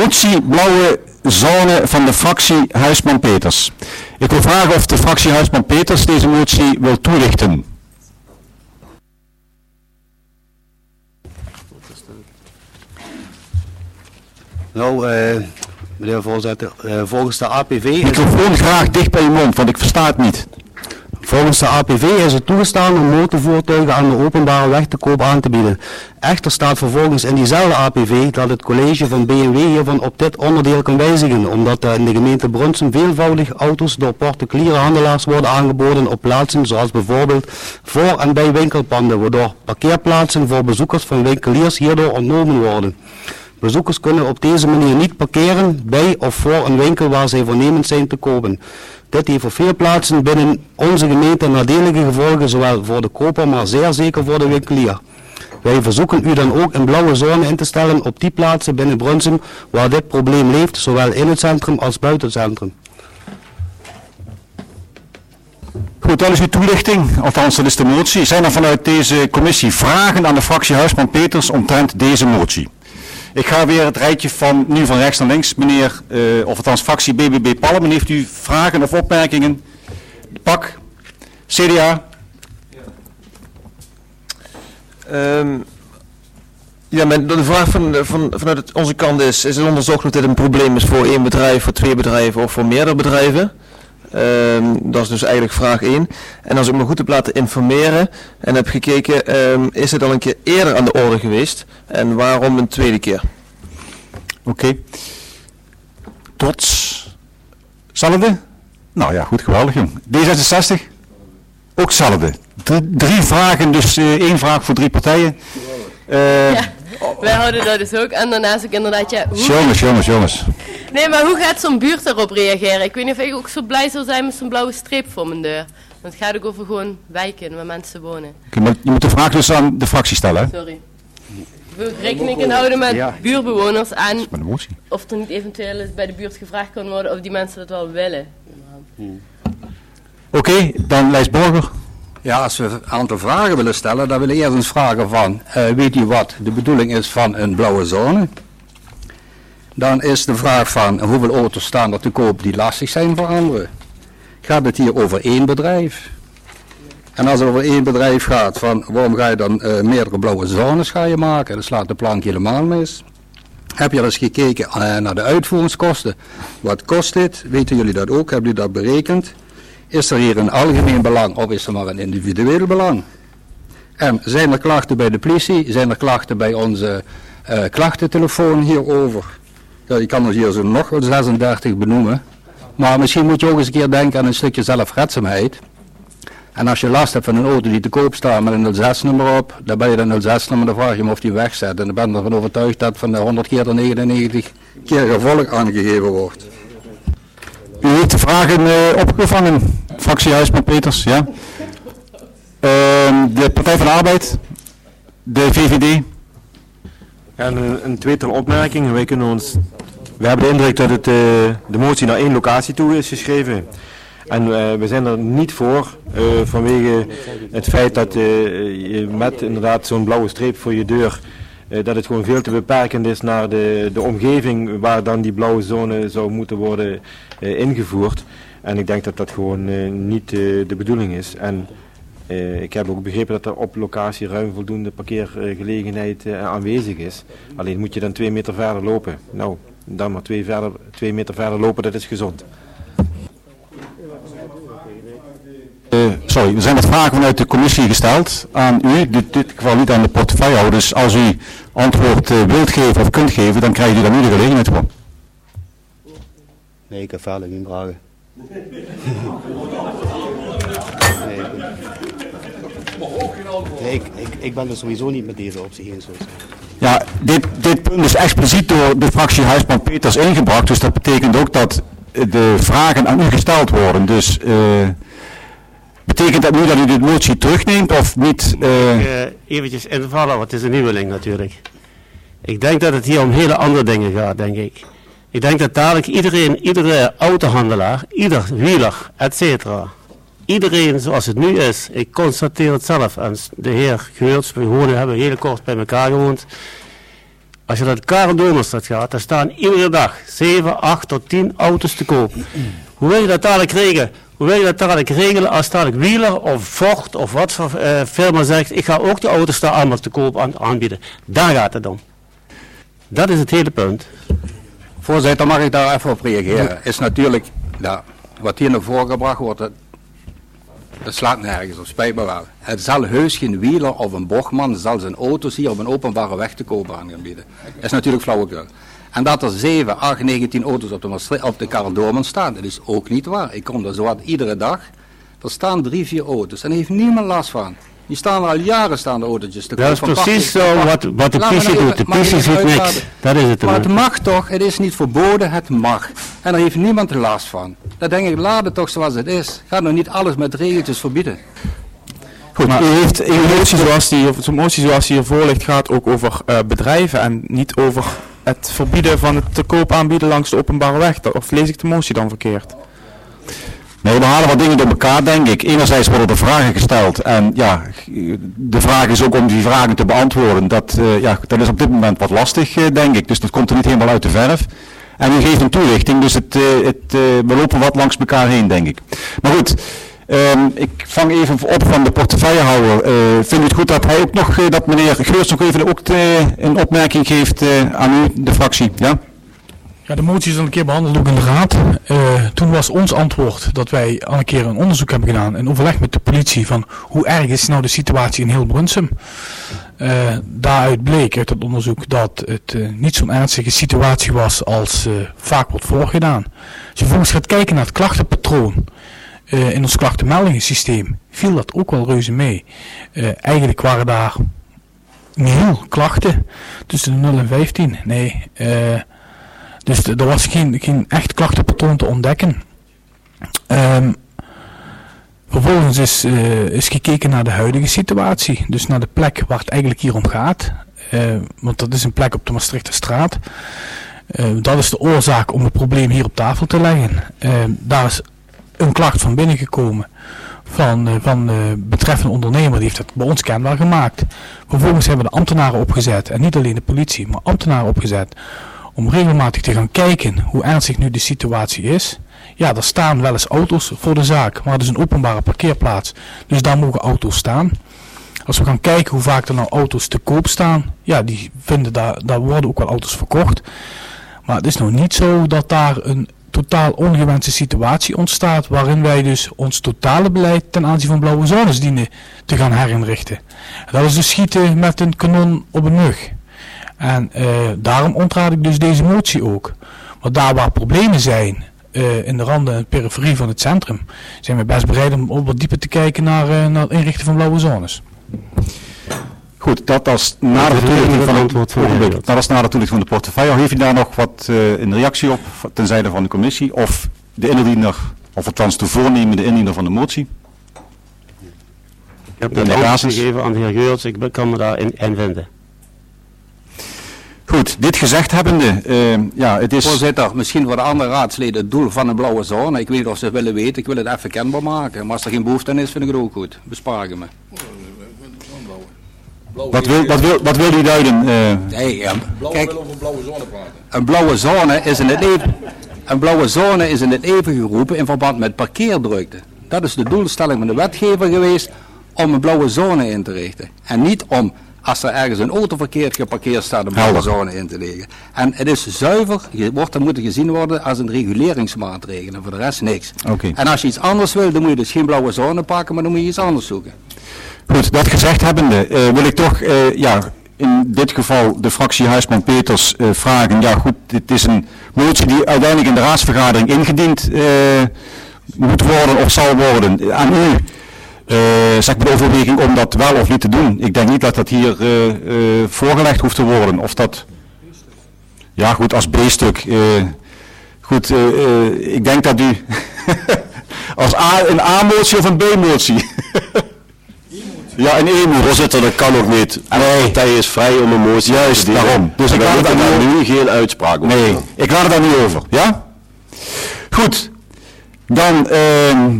motie blauwe zone van de fractie Huisman-Peters. Ik wil vragen of de fractie Huisman-Peters deze motie wil toelichten. Nou, meneer de voorzitter, volgens de APV... Microfoon graag dicht bij je mond, want ik versta het niet. Volgens de APV is het toegestaan om motorvoertuigen aan de openbare weg te koop aan te bieden. Echter staat vervolgens in diezelfde APV dat het college van BMW hiervan op dit onderdeel kan wijzigen, omdat er in de gemeente Brunssum veelvoudig auto's door particuliere handelaars worden aangeboden op plaatsen zoals bijvoorbeeld voor en bij winkelpanden, waardoor parkeerplaatsen voor bezoekers van winkeliers hierdoor ontnomen worden. Bezoekers kunnen op deze manier niet parkeren bij of voor een winkel waar zij voornemens zijn te kopen. Dit heeft voor veel plaatsen binnen onze gemeente nadelige gevolgen, zowel voor de koper, maar zeer zeker voor de winkelier. Wij verzoeken u dan ook een blauwe zone in te stellen op die plaatsen binnen Brunssum waar dit probleem leeft, zowel in het centrum als buiten het centrum. Goed, dat is uw toelichting, althans dat is de motie. Zijn er vanuit deze commissie vragen aan de fractie Huisman-Peters omtrent deze motie? Ik ga weer het rijtje van nu van rechts naar links. Meneer, of althans fractie BBB Palmen, heeft u vragen of opmerkingen? PAK, CDA? Ja, de vraag vanuit onze kant is het onderzocht of dit een probleem is voor één bedrijf, voor twee bedrijven of voor meerdere bedrijven? Dat is dus eigenlijk vraag 1. En als ik me goed heb laten informeren en heb gekeken, is het al een keer eerder aan de orde geweest. En waarom een tweede keer? Oké. Trots. Hetzelfde? Nou ja, goed, geweldig jong. D66? Ook hetzelfde. Drie vragen, dus 1 vraag voor 3 partijen. Ja, wij houden dat dus ook. En daarnaast ook inderdaad, ja... Jongens. Nee, maar hoe gaat zo'n buurt daarop reageren? Ik weet niet of ik ook zo blij zou zijn met zo'n blauwe streep voor mijn deur. Want het gaat ook over gewoon wijken waar mensen wonen. Okay, maar je moet de vraag dus aan de fractie stellen, hè? Sorry. Ik wil rekening kunnen houden met buurtbewoners aan of er niet eventueel eens bij de buurt gevraagd kan worden of die mensen dat wel willen. Oké, dan Lijs Borger. Ja, als we een aantal vragen willen stellen, dan willen we eerst eens vragen van, weet u wat de bedoeling is van een blauwe zone? Dan is de vraag van, hoeveel auto's staan er te koop die lastig zijn voor anderen? Gaat het hier over 1 bedrijf? En als het over 1 bedrijf gaat, van waarom ga je dan meerdere blauwe zones ga je maken? Dan slaat de plank helemaal mis. Heb je al eens gekeken naar de uitvoeringskosten? Wat kost dit? Weten jullie dat ook? Hebben jullie dat berekend? Is er hier een algemeen belang of is er maar een individueel belang? En zijn er klachten bij de politie? Zijn er klachten bij onze klachtentelefoon hierover? Ja, je kan er hier zo nog 36 benoemen. Maar misschien moet je ook eens een keer denken aan een stukje zelfredzaamheid. En als je last hebt van een auto die te koop staat met een 06-nummer op, dan ben je de 06-nummer, dan vraag je hem of die wegzet. En dan ben je ervan overtuigd dat van de 100 keer de 99 keer gevolg aangegeven wordt. U heeft de vragen opgevangen, fractie Huisman-Peters, ja. De Partij van de Arbeid, de VVD. En een tweetal opmerkingen. We hebben de indruk dat het, de motie naar 1 locatie toe is geschreven. En we zijn er niet voor, vanwege het feit dat je met inderdaad zo'n blauwe streep voor je deur, dat het gewoon veel te beperkend is naar de omgeving waar dan die blauwe zone zou moeten worden ingevoerd. En ik denk dat dat gewoon niet de bedoeling is. En ik heb ook begrepen dat er op locatie ruim voldoende parkeergelegenheid aanwezig is. Alleen moet je dan 2 meter verder lopen. Nou, dan maar 2 meter verder lopen, dat is gezond. Er zijn wat vragen vanuit de commissie gesteld aan u, dit geval niet aan de portefeuillehouder. Dus als u antwoord wilt geven of kunt geven, dan krijgt u dan nu de gelegenheid voor. Nee, ik heb verder geen vragen. Nee, ik ben er sowieso niet met deze optie eens. Ja, dit punt is expliciet door de fractie Huisman-Peters ingebracht, dus dat betekent ook dat de vragen aan u gesteld worden. Dus betekent dat nu dat u de motie terugneemt of niet? Eventjes invallen, want het is een nieuweling natuurlijk. Ik denk dat het hier om hele andere dingen gaat, denk ik. Ik denk dat dadelijk iedere autohandelaar, ieder wieler, etc. Iedereen zoals het nu is, ik constateer het zelf, en de heer Geurts, we hebben heel kort bij elkaar gewoond. Als je naar de Karel Domerstraat gaat, daar staan iedere dag 7, 8 tot 10 auto's te koop. Hoe wil je dat dadelijk regelen? Hoe wil je dat dadelijk regelen als dadelijk Wheeler of Ford of wat voor firma zegt, ik ga ook de auto's daar allemaal te koop aanbieden. Daar gaat het om. Dat is het hele punt. Voorzitter, mag ik daar even op reageren? Is natuurlijk, wat hier naar voren gebracht wordt, dat slaat nergens op, spijt me wel. Het zal heus geen Wheeler of een Bochman zal zijn auto's hier op een openbare weg te koop aan gaan bieden. Dat is natuurlijk flauwekul. En dat er 7, 8, 19 auto's op de Karel Doorman staan, dat is ook niet waar. Ik kom daar zowat iedere dag. Er staan 3, 4 auto's en daar heeft niemand last van. Die staan er al jaren, de autootjes te koop. Dat is precies zo wat de politie doet. De politie ziet niks. Dat is het. Maar het mag toch, het is niet verboden, het mag. En daar heeft niemand er last van. Dan denk ik, laat het toch zoals het is. Ga nou niet alles met regeltjes verbieden. Goed, maar u heeft een motie zoals die hiervoor ligt gaat ook over bedrijven en niet over het verbieden van het te koop aanbieden langs de openbare weg. Of lees ik de motie dan verkeerd? Nee, we halen wat dingen door elkaar, denk ik. Enerzijds worden er vragen gesteld en ja, de vraag is ook om die vragen te beantwoorden. Dat is op dit moment wat lastig, denk ik. Dus dat komt er niet helemaal uit de verf. En u geeft een toelichting, dus we lopen wat langs elkaar heen, denk ik. Maar goed, ik vang even op van de portefeuillehouder. Vindt u het goed dat hij ook nog, dat meneer Geurts nog even ook een opmerking geeft aan u, de fractie, ja? Ja, de motie is al een keer behandeld ook in de raad. Toen was ons antwoord dat wij al een keer een onderzoek hebben gedaan in overleg met de politie van hoe erg is nou de situatie in heel Brunsum. Daaruit bleek uit het onderzoek dat het niet zo'n ernstige situatie was als vaak wordt voorgedaan. Als je vervolgens gaat kijken naar het klachtenpatroon in ons klachtenmeldingssysteem, viel dat ook wel reuze mee. Eigenlijk waren daar nul klachten tussen de 0 en 15. Nee, dus er was geen echt klachtenpatroon te ontdekken. Vervolgens is gekeken naar de huidige situatie. Dus naar de plek waar het eigenlijk hier om gaat. Want dat is een plek op de Maastrichterstraat. Dat is de oorzaak om het probleem hier op tafel te leggen. Daar is een klacht van binnengekomen van de betreffende ondernemer. Die heeft het bij ons kenbaar gemaakt. Vervolgens hebben we de ambtenaren opgezet. En niet alleen de politie, maar ambtenaren opgezet. Om regelmatig te gaan kijken hoe ernstig nu de situatie is. Ja, er staan wel eens auto's voor de zaak, maar het is een openbare parkeerplaats. Dus daar mogen auto's staan. Als we gaan kijken hoe vaak er nou auto's te koop staan, ja, die vinden daar worden ook wel auto's verkocht. Maar het is nog niet zo dat daar een totaal ongewenste situatie ontstaat, waarin wij dus ons totale beleid ten aanzien van blauwe zones dienen te gaan herinrichten. Dat is dus schieten met een kanon op een mug. En daarom ontraad ik dus deze motie ook. Want daar waar problemen zijn, in de randen en periferie van het centrum, zijn we best bereid om op wat dieper te kijken naar het inrichten van blauwe zones. Goed, dat is na de toelichting van de portefeuille. Heeft u daar nog wat een reactie op ten zijde van de commissie of de indiener, of althans de voornemende indiener van de motie? Ik heb een antwoord gegeven aan de heer Geurts, ik kan me daarin vinden. Goed, dit gezegd hebbende, het is... Voorzitter, misschien voor de andere raadsleden het doel van een blauwe zone. Ik weet niet of ze het willen weten, ik wil het even kenbaar maken. Maar als er geen behoefte aan is, vind ik het ook goed. Besparen me. Wat wil u duiden? Kijk, een blauwe zone is in het leven geroepen in verband met parkeerdrukte. Dat is de doelstelling van de wetgever geweest om een blauwe zone in te richten. En niet om, als er ergens een auto verkeerd geparkeerd staat, een blauwe zone in te leggen. En het is zuiver, dat moet gezien worden als een reguleringsmaatregel en voor de rest niks. Okay. En als je iets anders wil, dan moet je dus geen blauwe zone pakken, maar dan moet je iets anders zoeken. Goed, dat gezegd hebbende wil ik toch in dit geval de fractie Huisman-Peters vragen. Ja goed, dit is een motie die uiteindelijk in de raadsvergadering ingediend moet worden of zal worden. Aan u zeg maar de overweging om dat wel of niet te doen. Ik denk niet dat dat hier voorgelegd hoeft te worden. Of dat, ja goed, als B-stuk. Ik denk dat u als een A-motie of een B-motie... Ja, een E-motie. Voorzitter, dat kan ook niet. De partij is vrij om een motie te dienen. Daarom. Dus ik laat daar nu geen uitspraak over. Nee, ik laat het daar niet over. Ja? Goed. Dan